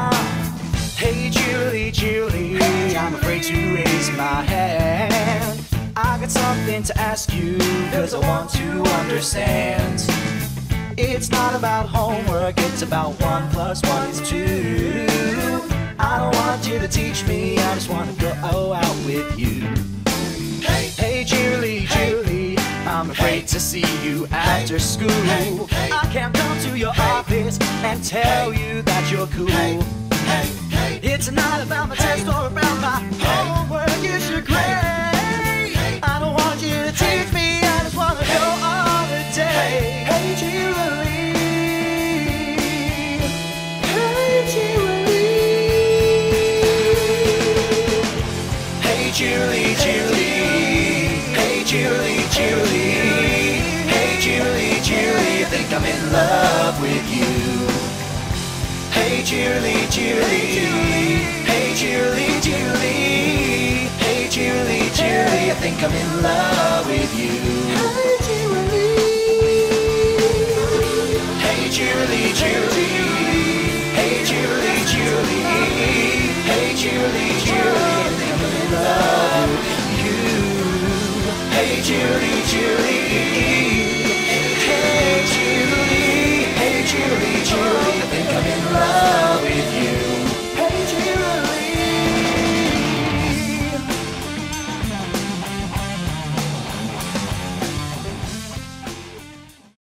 Hey Julie, Julie, I'm afraid to raise my hand. I got something to ask you, cause I want to understand. It's not about homework, it's about 1 + 1 is 2. I don't want you to teach me, I just want to go out with you. Hey Julie, Julie, I'm afraid to see you after school. I can't come to your office and tell you that you're cool. It's not about my test or about my homework, it's your grade. I don't want you to teach me, I just want to go all the day. Hey Julie, hey Julie, hey Julie, Julie, hey Julie, Julie, hey Julie, Julie, I think I'm in love with you. Hey Julie, Julie, hey Julie, Julie, hey Julie, Julie, I think I'm in love with you. Hey Julie, Julie,